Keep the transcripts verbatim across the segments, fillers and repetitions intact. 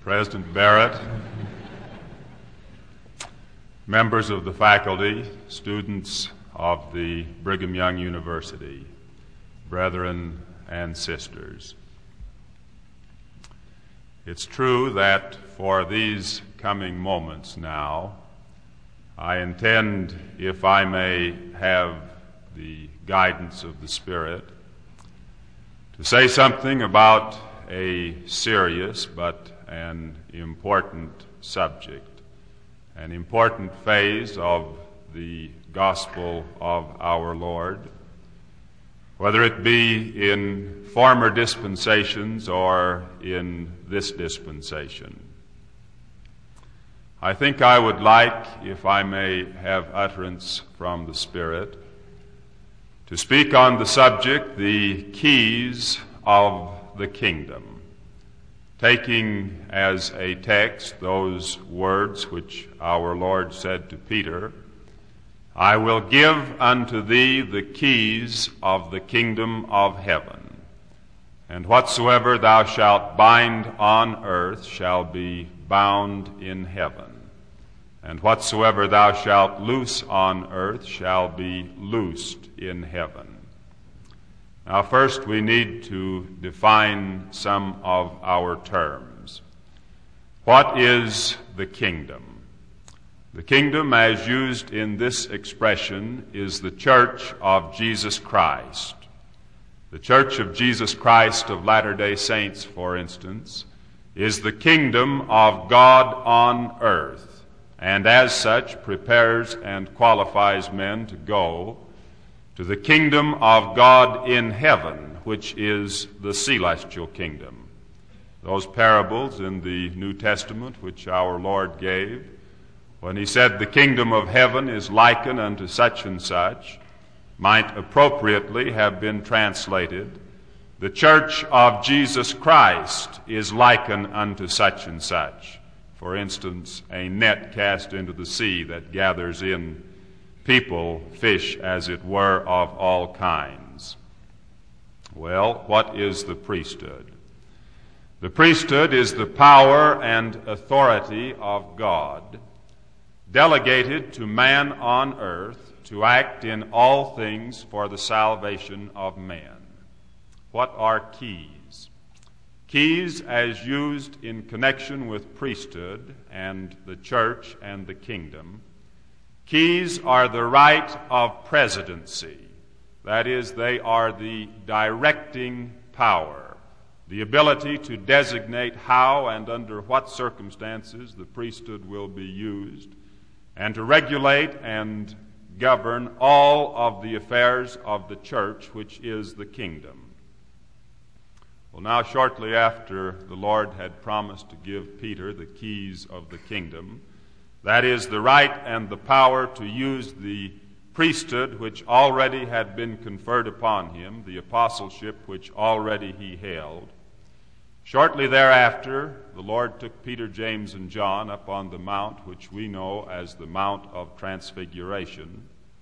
President Barrett, members of the faculty, students of the Brigham Young University, brethren and sisters. It's true that for these coming moments now, I intend, if I may have the guidance of the Spirit, to say something about a serious but an important subject, an important phase of the gospel of our Lord, whether it be in former dispensations or in this dispensation. I think I would like, if I may have utterance from the Spirit, to speak on the subject, the keys of the kingdom, taking as a text those words which our Lord said to Peter, "I will give unto thee the keys of the kingdom of heaven, and whatsoever thou shalt bind on earth shall be bound in heaven, and whatsoever thou shalt loose on earth shall be loosed in heaven." Now, first we need to define some of our terms. What is the kingdom? The kingdom, as used in this expression, is the Church of Jesus Christ. The Church of Jesus Christ of Latter-day Saints, for instance, is the kingdom of God on earth, and as such prepares and qualifies men to go to the kingdom of God in heaven, which is the celestial kingdom. Those parables in the New Testament which our Lord gave, when he said the kingdom of heaven is likened unto such and such, might appropriately have been translated, the church of Jesus Christ is likened unto such and such. For instance, a net cast into the sea that gathers in people, fish, as it were, of all kinds. Well, what is the priesthood? The priesthood is the power and authority of God, delegated to man on earth to act in all things for the salvation of men. What are keys? Keys, as used in connection with priesthood and the church and the kingdom, keys are the right of presidency. That is, they are the directing power, the ability to designate how and under what circumstances the priesthood will be used, and to regulate and govern all of the affairs of the church, which is the kingdom. Well, now, shortly after the Lord had promised to give Peter the keys of the kingdom, that is, the right and the power to use the priesthood which already had been conferred upon him, the apostleship which already he held. Shortly thereafter, the Lord took Peter, James, and John up on the mount which we know as the Mount of Transfiguration,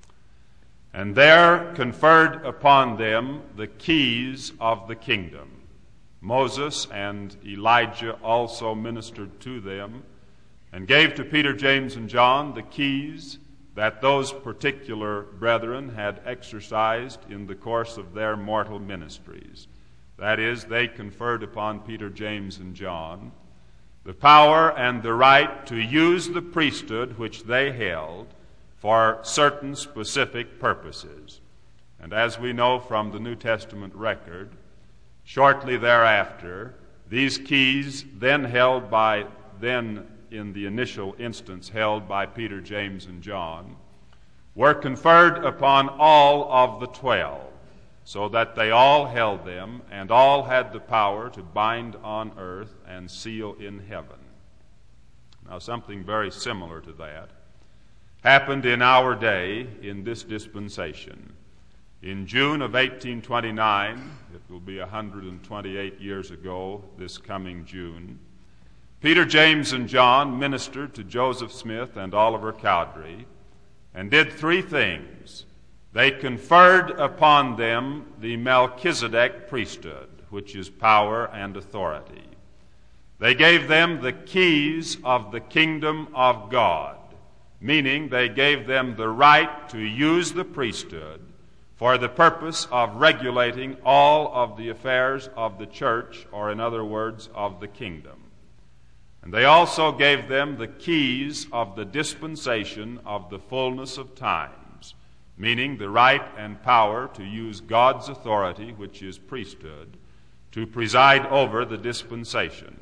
and there conferred upon them the keys of the kingdom. Moses and Elijah also ministered to them and gave to Peter, James, and John the keys that those particular brethren had exercised in the course of their mortal ministries. That is, they conferred upon Peter, James, and John the power and the right to use the priesthood which they held for certain specific purposes. And as we know from the New Testament record, shortly thereafter, these keys, then held by, then in the initial instance held by Peter, James, and John, were conferred upon all of the twelve, so that they all held them and all had the power to bind on earth and seal in heaven. Now, something very similar to that happened in our day in this dispensation. In June of eighteen twenty-nine, it will be one hundred twenty-eight years ago this coming June, Peter, James, and John ministered to Joseph Smith and Oliver Cowdery and did three things. They conferred upon them the Melchizedek priesthood, which is power and authority. They gave them the keys of the kingdom of God, meaning they gave them the right to use the priesthood for the purpose of regulating all of the affairs of the church, or in other words, of the kingdom. And they also gave them the keys of the dispensation of the fullness of times, meaning the right and power to use God's authority, which is priesthood, to preside over the dispensation.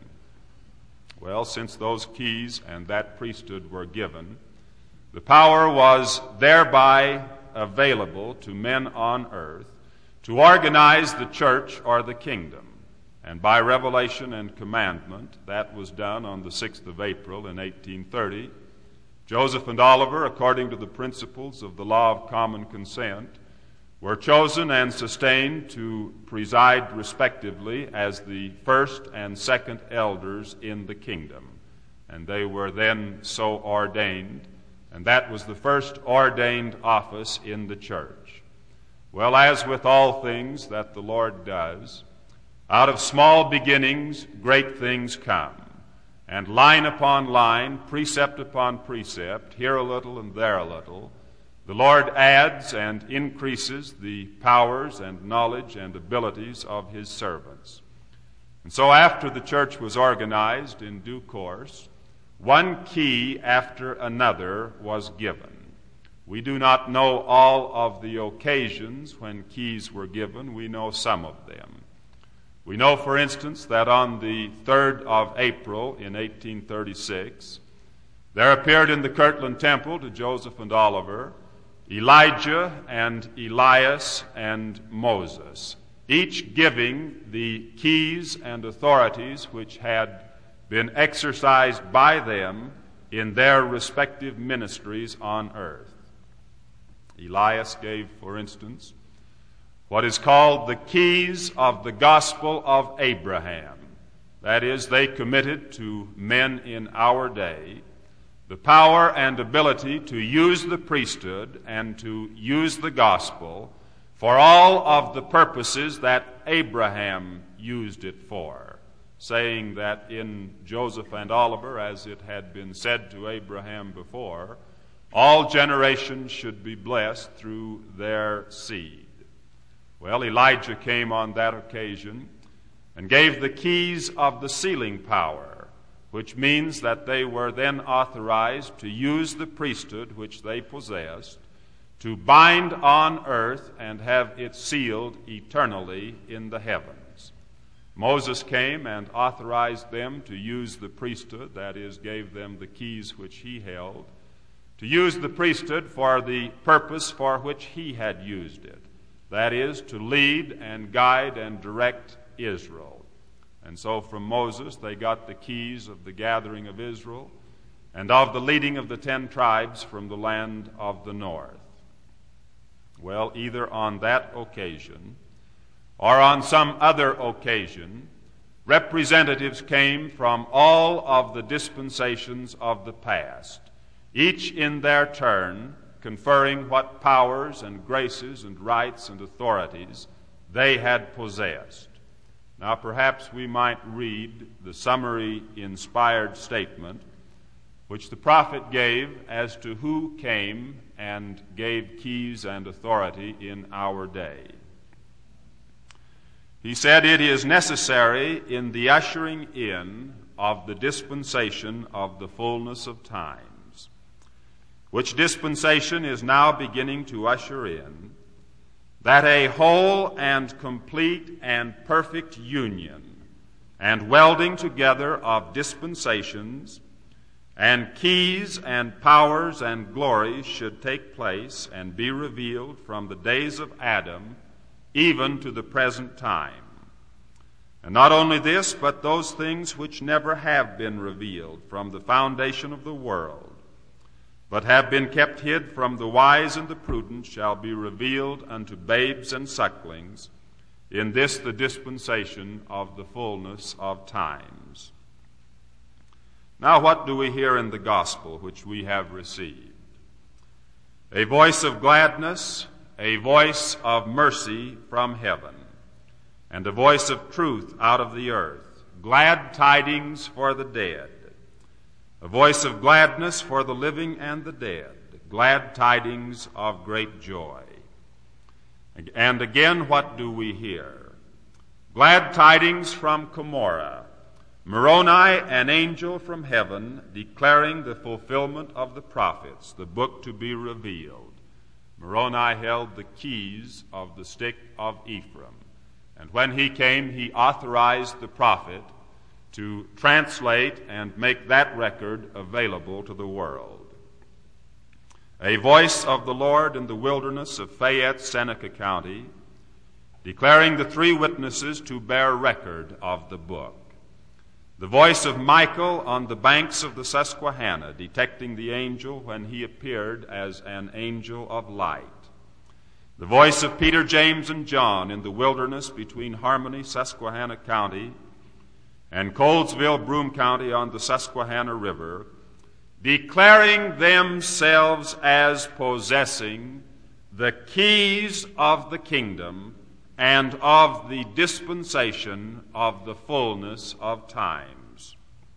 Well, since those keys and that priesthood were given, the power was thereby available to men on earth to organize the church or the kingdom. And by revelation and commandment, that was done on the sixth of April in eighteen thirty. Joseph and Oliver, according to the principles of the law of common consent, were chosen and sustained to preside respectively as the first and second elders in the kingdom. And they were then so ordained, and that was the first ordained office in the church. Well, as with all things that the Lord does, out of small beginnings great things come, and line upon line, precept upon precept, here a little and there a little, the Lord adds and increases the powers and knowledge and abilities of his servants. And so after the church was organized in due course, one key after another was given. We do not know all of the occasions when keys were given. We know some of them. We know, for instance, that on the third of April in eighteen thirty-six, there appeared in the Kirtland Temple to Joseph and Oliver Elijah and Elias and Moses, each giving the keys and authorities which had been exercised by them in their respective ministries on earth. Elias gave, for instance, what is called the keys of the gospel of Abraham. That is, they committed to men in our day the power and ability to use the priesthood and to use the gospel for all of the purposes that Abraham used it for, saying that in Joseph and Oliver, as it had been said to Abraham before, all generations should be blessed through their seed. Well, Elijah came on that occasion and gave the keys of the sealing power, which means that they were then authorized to use the priesthood which they possessed to bind on earth and have it sealed eternally in the heavens. Moses came and authorized them to use the priesthood, that is, gave them the keys which he held, to use the priesthood for the purpose for which he had used it, that is, to lead and guide and direct Israel. And so from Moses they got the keys of the gathering of Israel and of the leading of the ten tribes from the land of the north. Well, either on that occasion or on some other occasion, representatives came from all of the dispensations of the past, each in their turn conferring what powers and graces and rights and authorities they had possessed. Now, perhaps we might read the summary inspired statement which the prophet gave as to who came and gave keys and authority in our day. He said, "It is necessary in the ushering in of the dispensation of the fullness of times, which dispensation is now beginning to usher in, that a whole and complete and perfect union and welding together of dispensations and keys and powers and glories should take place and be revealed from the days of Adam even to the present time. And not only this, but those things which never have been revealed from the foundation of the world, but have been kept hid from the wise and the prudent, shall be revealed unto babes and sucklings, in this the dispensation of the fullness of times." Now, what do we hear in the gospel which we have received? A voice of gladness, a voice of mercy from heaven, and a voice of truth out of the earth, glad tidings for the dead, a voice of gladness for the living and the dead, glad tidings of great joy. And again, what do we hear? Glad tidings from Cumorah, Moroni, an angel from heaven, declaring the fulfillment of the prophets, the book to be revealed. Moroni held the keys of the stick of Ephraim, and when he came, he authorized the prophet to translate and make that record available to the world. A voice of the Lord in the wilderness of Fayette, Seneca County, declaring the three witnesses to bear record of the book. The voice of Michael on the banks of the Susquehanna, detecting the angel when he appeared as an angel of light. The voice of Peter, James, and John in the wilderness between Harmony, Susquehanna County, and Colesville, Broome County on the Susquehanna River, declaring themselves as possessing the keys of the kingdom and of the dispensation of the fullness of times.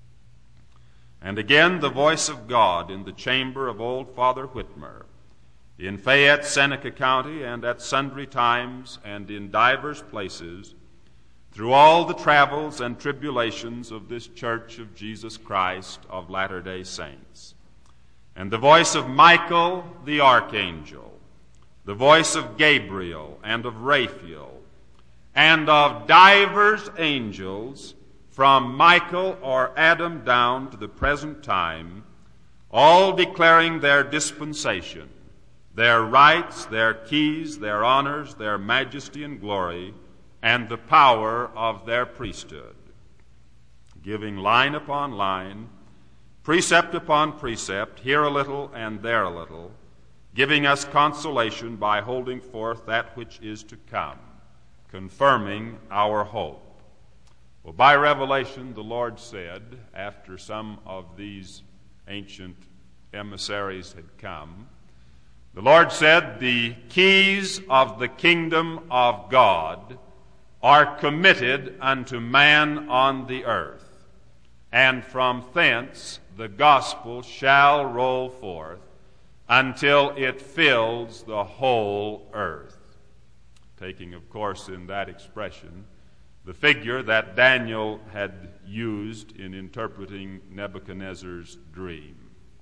And again, the voice of God in the chamber of old Father Whitmer, in Fayette, Seneca County, and at sundry times and in divers places, through all the travels and tribulations of this Church of Jesus Christ of Latter-day Saints. And the voice of Michael the archangel, the voice of Gabriel and of Raphael, and of divers angels from Michael or Adam down to the present time, all declaring their dispensation, their rights, their keys, their honors, their majesty and glory, and the power of their priesthood, giving line upon line, precept upon precept, here a little and there a little, giving us consolation by holding forth that which is to come, confirming our hope. Well, by revelation, the Lord said, after some of these ancient emissaries had come, the Lord said, the keys of the kingdom of God are committed unto man on the earth, and from thence the gospel shall roll forth until it fills the whole earth. Taking, of course, in that expression, the figure that Daniel had used in interpreting Nebuchadnezzar's dream.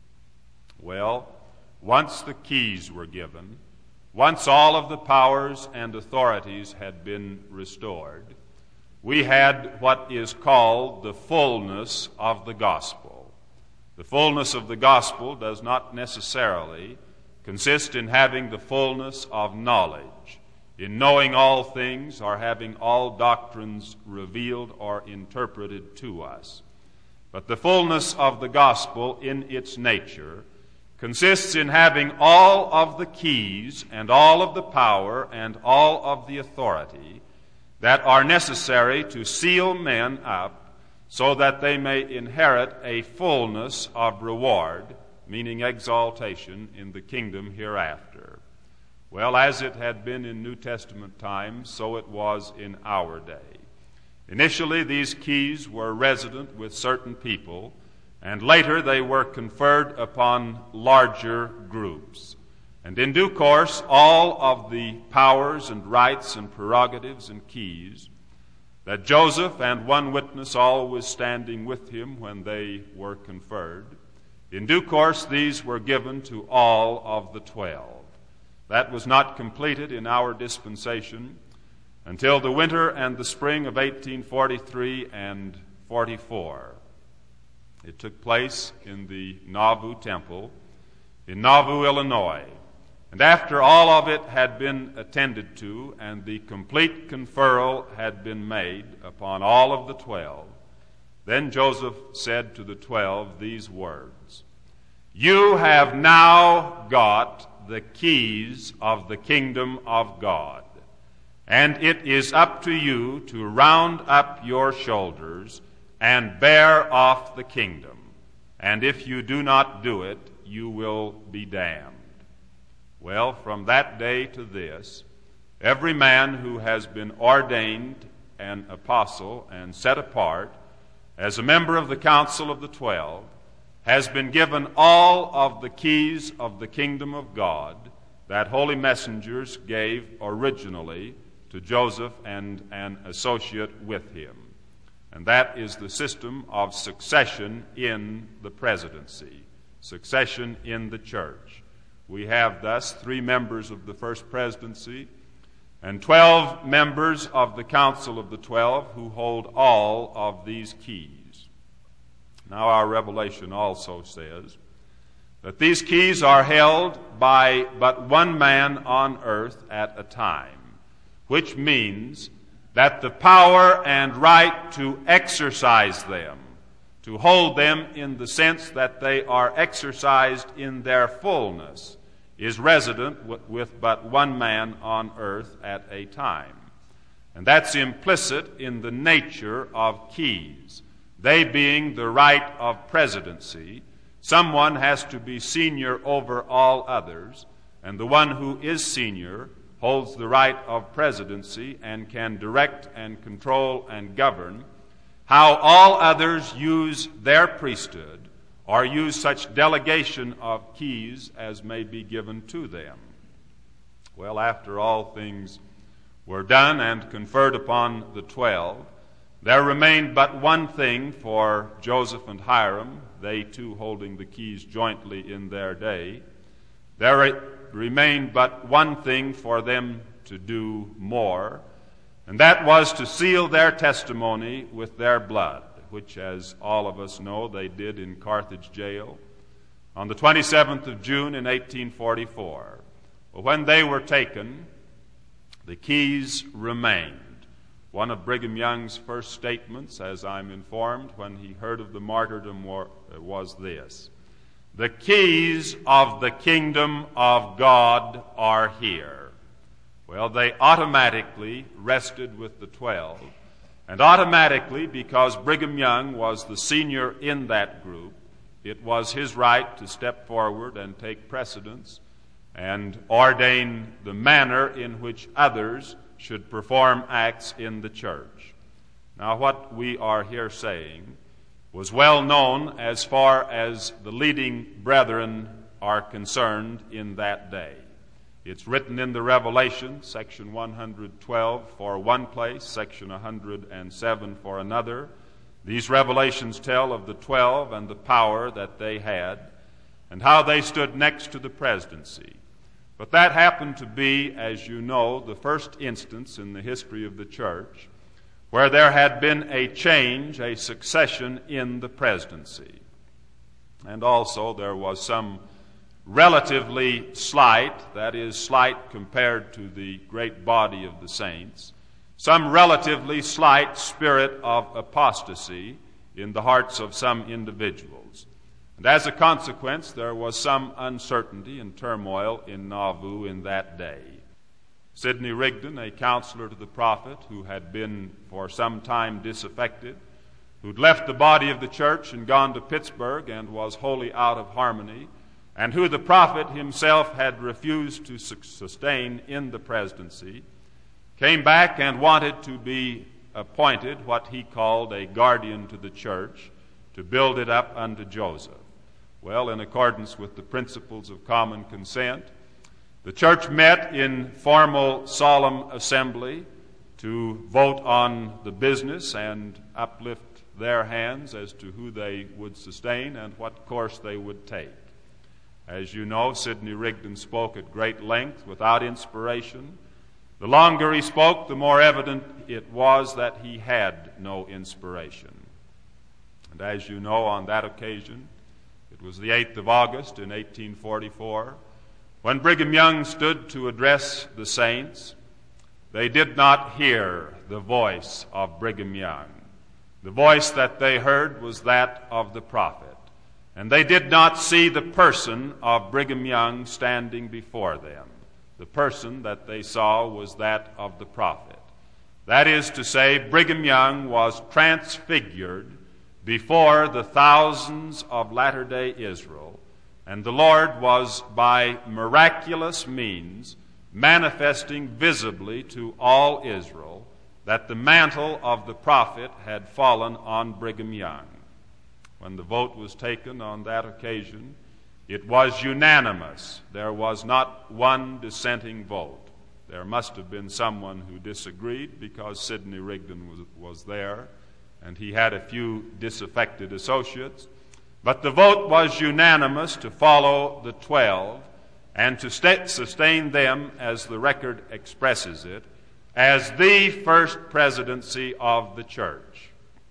Well, once the keys were given, once all of the powers and authorities had been restored, we had what is called the fullness of the gospel. The fullness of the gospel does not necessarily consist in having the fullness of knowledge, in knowing all things or having all doctrines revealed or interpreted to us. But the fullness of the gospel in its nature consists in having all of the keys and all of the power and all of the authority that are necessary to seal men up so that they may inherit a fullness of reward, meaning exaltation, in the kingdom hereafter. Well, as it had been in New Testament times, so it was in our day. Initially, these keys were resident with certain people, and later they were conferred upon larger groups. And in due course, all of the powers and rights and prerogatives and keys that Joseph and one witness always standing with him when they were conferred, in due course these were given to all of the twelve. That was not completed in our dispensation until the winter and the spring of eighteen forty-three and forty-four. It took place in the Nauvoo Temple in Nauvoo, Illinois. And after all of it had been attended to and the complete conferral had been made upon all of the twelve, then Joseph said to the twelve these words, "You have now got the keys of the kingdom of God, and it is up to you to round up your shoulders and bear off the kingdom. And if you do not do it, you will be damned." Well, from that day to this, every man who has been ordained an apostle and set apart as a member of the Council of the Twelve, has been given all of the keys of the kingdom of God that holy messengers gave originally to Joseph and an associate with him. And that is the system of succession in the presidency, succession in the church. We have thus three members of the first presidency and twelve members of the Council of the Twelve who hold all of these keys. Now our revelation also says that these keys are held by but one man on earth at a time, which means that the power and right to exercise them, to hold them in the sense that they are exercised in their fullness, is resident with but one man on earth at a time. And that's implicit in the nature of keys. They being the right of presidency, someone has to be senior over all others, and the one who is senior holds the right of presidency and can direct and control and govern how all others use their priesthood or use such delegation of keys as may be given to them. Well, after all things were done and conferred upon the twelve, there remained but one thing for Joseph and Hiram, they too holding the keys jointly in their day. There re- remained but one thing for them to do more, and that was to seal their testimony with their blood, which, as all of us know, they did in Carthage jail on the twenty-seventh of June in eighteen forty-four. Well, when they were taken, the keys remained. One of Brigham Young's first statements, as I'm informed, when he heard of the martyrdom was this: "The keys of the kingdom of God are here." Well, they automatically rested with the twelve, and automatically, because Brigham Young was the senior in that group, it was his right to step forward and take precedence and ordain the manner in which others should perform acts in the church. Now, what we are here saying was well known as far as the leading brethren are concerned in that day. It's written in the Revelation, section one hundred twelve for one place, section one hundred seven for another. These revelations tell of the twelve and the power that they had and how they stood next to the presidency. But that happened to be, as you know, the first instance in the history of the church where there had been a change, a succession in the presidency. And also there was some relatively slight, that is slight compared to the great body of the saints, some relatively slight spirit of apostasy in the hearts of some individuals. And as a consequence, there was some uncertainty and turmoil in Nauvoo in that day. Sidney Rigdon, a counselor to the prophet who had been for some time disaffected, who'd left the body of the church and gone to Pittsburgh and was wholly out of harmony, and who the prophet himself had refused to sustain in the presidency, came back and wanted to be appointed what he called a guardian to the church, to build it up unto Joseph. Well, in accordance with the principles of common consent, the church met in formal solemn assembly to vote on the business and uplift their hands as to who they would sustain and what course they would take. As you know, Sidney Rigdon spoke at great length without inspiration. The longer he spoke, the more evident it was that he had no inspiration. And as you know, on that occasion, it was the eighth of August in eighteen forty-four, when Brigham Young stood to address the saints. They did not hear the voice of Brigham Young. The voice that they heard was that of the prophet. And they did not see the person of Brigham Young standing before them. The person that they saw was that of the prophet. That is to say, Brigham Young was transfigured before the thousands of latter-day Israel, and the Lord was by miraculous means manifesting visibly to all Israel that the mantle of the prophet had fallen on Brigham Young. When the vote was taken on that occasion, it was unanimous. There was not one dissenting vote. There must have been someone who disagreed because Sidney Rigdon was, was there, and he had a few disaffected associates. But the vote was unanimous to follow the twelve and to st- sustain them, as the record expresses it, as the first presidency of the church.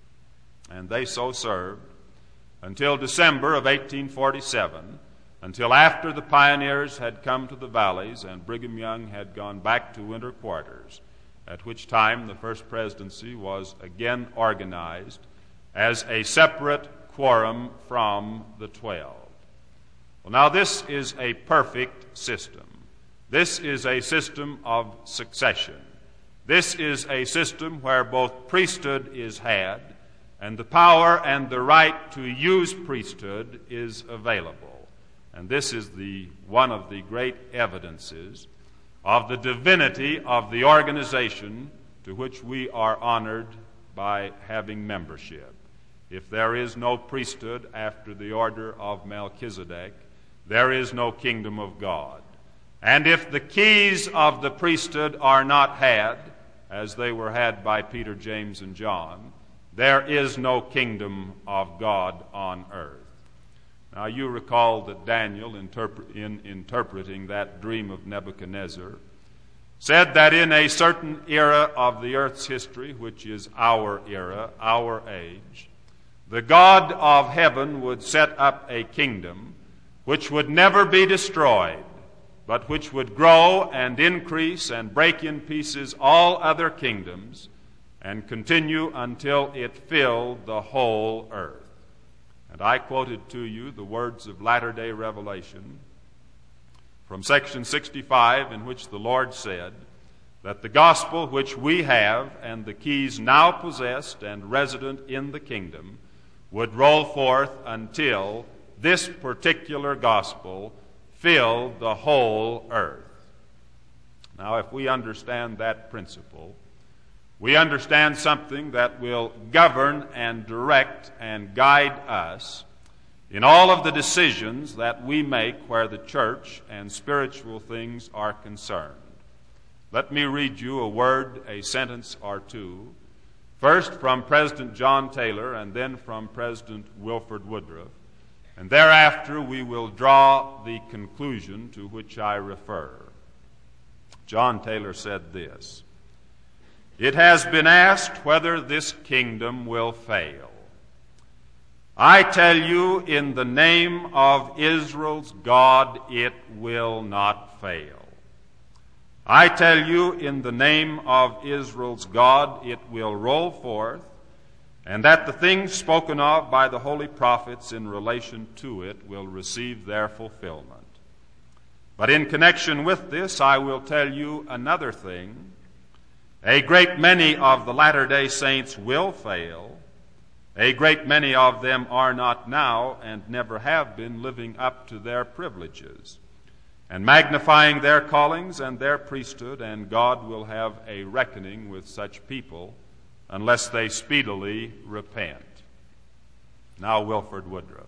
And they so served until December of eighteen forty-seven, until after the pioneers had come to the valleys and Brigham Young had gone back to winter quarters, at which time the first presidency was again organized as a separate quorum from the twelve. Well, now this is a perfect system. This is a system of succession. This is a system where both priesthood is had and the power and the right to use priesthood is available. And this is the one of the great evidences of the divinity of the organization to which we are honored by having membership. If there is no priesthood after the order of Melchizedek, there is no kingdom of God. And if the keys of the priesthood are not had, as they were had by Peter, James, and John, there is no kingdom of God on earth. Now you recall that Daniel, interpre- in interpreting that dream of Nebuchadnezzar, said that in a certain era of the earth's history, which is our era, our age, the God of heaven would set up a kingdom which would never be destroyed, but which would grow and increase and break in pieces all other kingdoms and continue until it filled the whole earth. And I quoted to you the words of latter-day Revelation from section sixty-five, in which the Lord said that the gospel which we have and the keys now possessed and resident in the kingdom would roll forth until this particular gospel filled the whole earth. Now, if we understand that principle, we understand something that will govern and direct and guide us in all of the decisions that we make where the church and spiritual things are concerned. Let me read you a word, a sentence or two, first from President John Taylor and then from President Wilford Woodruff, and thereafter we will draw the conclusion to which I refer. John Taylor said this: "It has been asked whether this kingdom will fail. I tell you, in the name of Israel's God, it will not fail. I tell you, in the name of Israel's God, it will roll forth, and that the things spoken of by the holy prophets in relation to it will receive their fulfillment. But in connection with this, I will tell you another thing. A great many of the latter-day saints will fail. A great many of them are not now and never have been living up to their privileges and magnifying their callings and their priesthood, and God will have a reckoning with such people unless they speedily repent." Now Wilford Woodruff.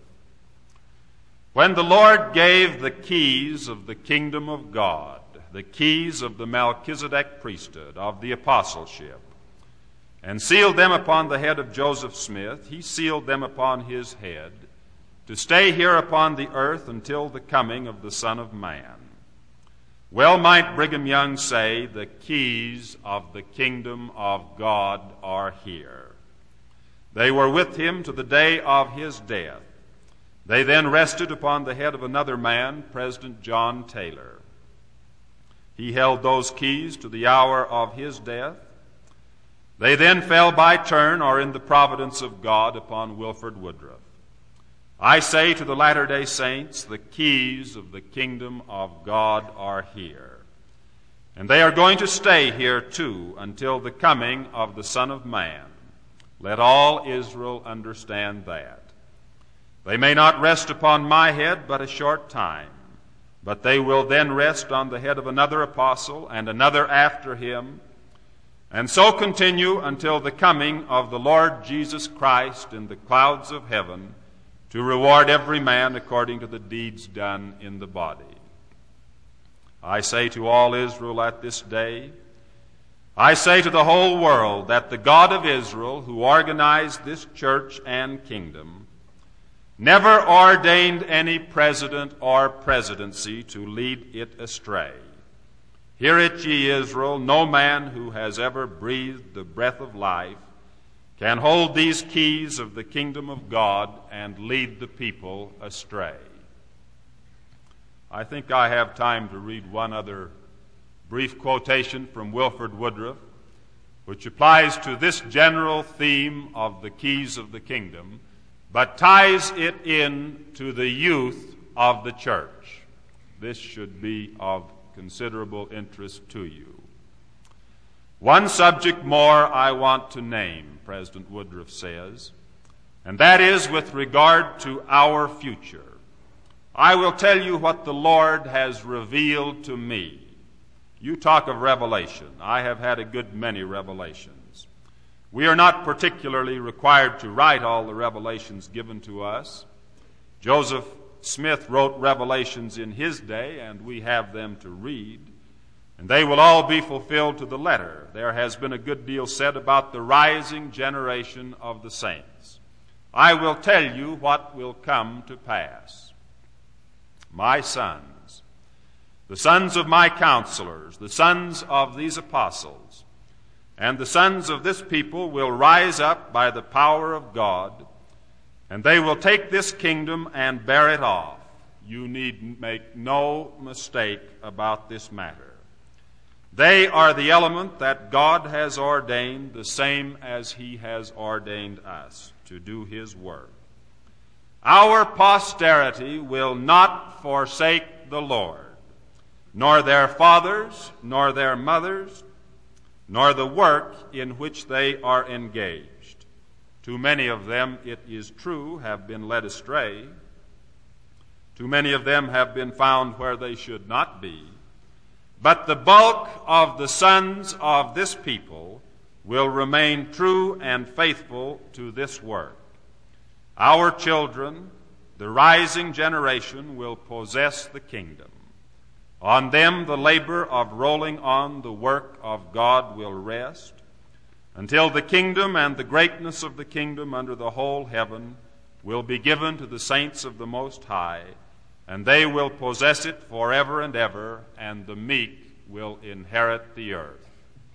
"When the Lord gave the keys of the kingdom of God, the keys of the Melchizedek priesthood, of the apostleship, and sealed them upon the head of Joseph Smith, he sealed them upon his head to stay here upon the earth until the coming of the Son of Man. Well might Brigham Young say, the keys of the kingdom of God are here. They were with him to the day of his death. They then rested upon the head of another man, President John Taylor. He held those keys to the hour of his death. They then fell by turn, or in the providence of God, upon Wilford Woodruff. I say to the Latter-day Saints, the keys of the kingdom of God are here. And they are going to stay here too until the coming of the Son of Man. Let all Israel understand that. They may not rest upon my head but a short time, but they will then rest on the head of another apostle and another after him, and so continue until the coming of the Lord Jesus Christ in the clouds of heaven to reward every man according to the deeds done in the body. I say to all Israel at this day, I say to the whole world, that the God of Israel, who organized this church and kingdom, never ordained any president or presidency to lead it astray. Hear it, ye Israel, no man who has ever breathed the breath of life can hold these keys of the kingdom of God and lead the people astray. I think I have time to read one other brief quotation from Wilford Woodruff, which applies to this general theme of the keys of the kingdom, but ties it in to the youth of the church. This should be of considerable interest to you. One subject more I want to name, President Woodruff says, and that is with regard to our future. I will tell you what the Lord has revealed to me. You talk of revelation. I have had a good many revelations. We are not particularly required to write all the revelations given to us. Joseph Smith wrote revelations in his day, and we have them to read, and they will all be fulfilled to the letter. There has been a good deal said about the rising generation of the saints. I will tell you what will come to pass. My sons, the sons of my counselors, the sons of these apostles, and the sons of this people will rise up by the power of God, and they will take this kingdom and bear it off. You need make no mistake about this matter. They are the element that God has ordained, the same as He has ordained us to do His work. Our posterity will not forsake the Lord, nor their fathers, nor their mothers, nor the work in which they are engaged. Too many of them, it is true, have been led astray. Too many of them have been found where they should not be. But the bulk of the sons of this people will remain true and faithful to this work. Our children, the rising generation, will possess the kingdom. On them the labor of rolling on the work of God will rest, until the kingdom and the greatness of the kingdom under the whole heaven will be given to the saints of the Most High, and they will possess it forever and ever, and the meek will inherit the earth.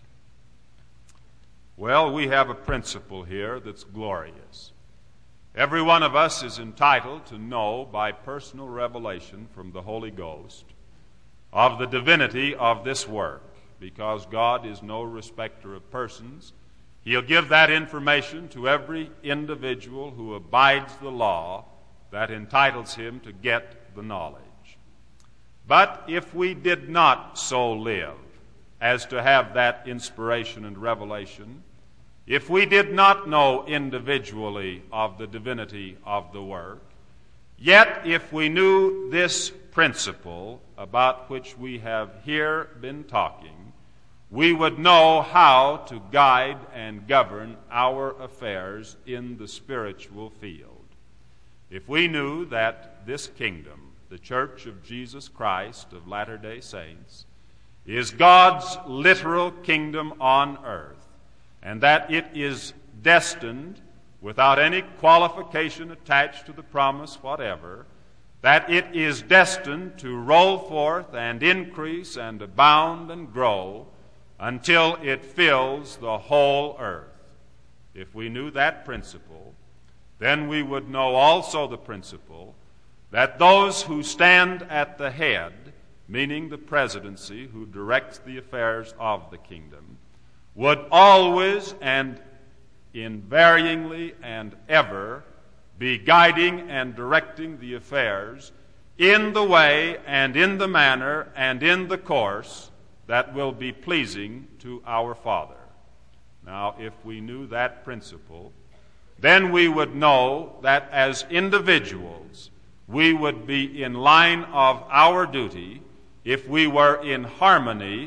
Well, we have a principle here that's glorious. Every one of us is entitled to know by personal revelation from the Holy Ghost of the divinity of this work, because God is no respecter of persons. He'll give that information to every individual who abides the law that entitles him to get the knowledge. But if we did not so live as to have that inspiration and revelation, if we did not know individually of the divinity of the work, yet if we knew this principle about which we have here been talking, we would know how to guide and govern our affairs in the spiritual field. If we knew that this kingdom, the Church of Jesus Christ of Latter-day Saints, is God's literal kingdom on earth, and that it is destined, without any qualification attached to the promise whatever, that it is destined to roll forth and increase and abound and grow until it fills the whole earth. If we knew that principle, then we would know also the principle that those who stand at the head, meaning the presidency who directs the affairs of the kingdom, would always and invariably and ever be guiding and directing the affairs in the way and in the manner and in the course that will be pleasing to our Father. Now, if we knew that principle, then we would know that as individuals, we would be in line of our duty if we were in harmony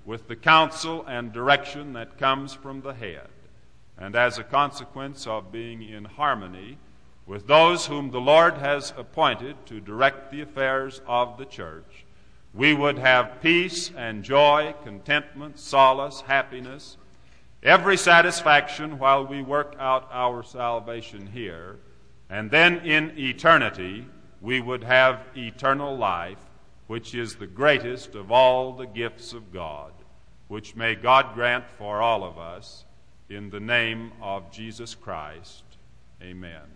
with the counsel and direction that comes from the head, and as a consequence of being in harmony with those whom the Lord has appointed to direct the affairs of the church, we would have peace and joy, contentment, solace, happiness, every satisfaction while we work out our salvation here, and then in eternity we would have eternal life, which is the greatest of all the gifts of God, which may God grant for all of us, in the name of Jesus Christ. Amen.